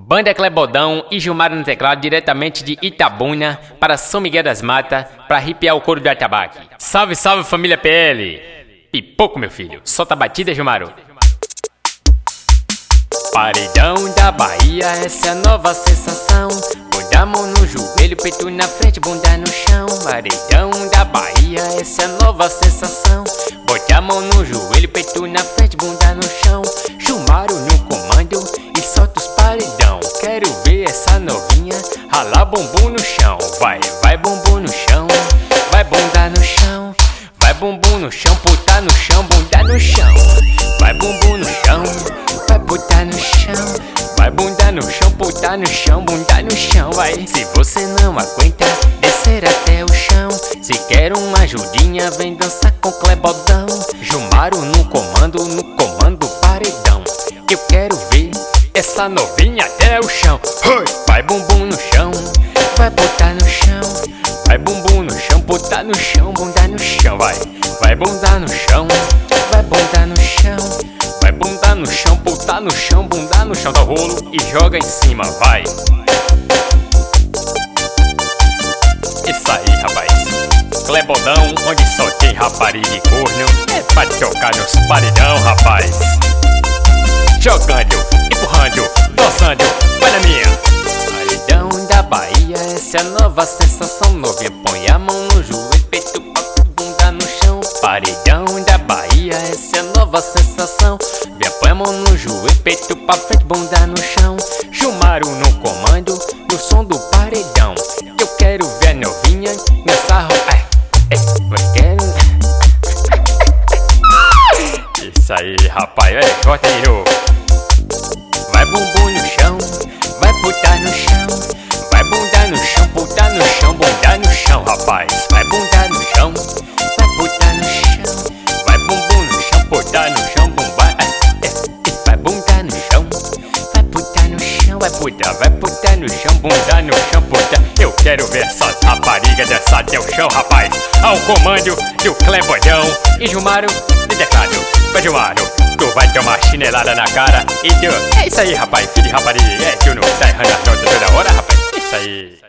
Banda Clebodão e Gilmar no teclado, diretamente de Itabuna para São Miguel das Matas, para arrepiar o couro do atabaque. Salve, salve família PL! Pipoco, meu filho, solta a batida, Gilmaro. Paredão da Bahia, essa é a nova sensação. Põe a mão no joelho, peito na frente, bunda no chão. Paredão da Bahia, essa é a nova sensação. Bote a mão no joelho, peito na frente, bunda no chão. Gilmaro no comando e solta os paredão. Quero ver essa novinha ralar bumbum no chão. Vai, vai bumbum no chão, vai bunda no chão. Vai bumbum no chão, puta no chão, bunda no chão. Vai bumbum no chão, vai puta no chão. Vai bunda no chão, puta no chão, bunda no chão. Vai, se você não aguenta descer até o chão, se quer uma ajudinha, vem dançar com Clebodão. Gilmaro no comando paredão. Eu quero ver essa novinha até o chão. Vai bumbum no chão, vai botar no chão. Vai bumbum no chão, botar no chão, bunda no chão. Vai, vai bunda no chão, vai bunda no chão. Vai bunda no chão, botar no chão, bunda no chão. Dá o rolo e joga em cima, vai. Isso aí, rapaz. Clebodão, onde só tem rapariga e corno, é pra tocar nos paredão, rapaz. Jogando, empurrando, dançando, vai na minha. Paredão da Bahia, essa é a nova sensação. Novinha, põe a mão no joelho, peito, papo, bunda no chão. Paredão da Bahia, essa é a nova sensação. Vem, põe a mão no joelho, peito pra frente, bunda no chão. Gilmaro no comando, no som do paredão. Eu quero ver a novinha nessa roupa. Isso aí, rapaz, corta de novo. Vai bumbum no chão, vai puta no chão. Vai bunda no chão, puta no chão, bunda no chão, rapaz. Vai bunda no chão, vai puta no chão. Vai bumbum no chão, puta no chão, bumba. Vai bunda no chão, vai puta no chão. Vai puta no chão, bunda no chão, puta. Eu quero ver essa rapariga dançar até o chão, rapaz. Ao comando do Clebodão e Gilmaro no teclado. Vai, Gilmaro, tu vai tomar chinelada na cara e tu... É isso aí, rapaz, filho de rapariga. É, tu não tá errando as notas toda hora, rapaz. É isso aí.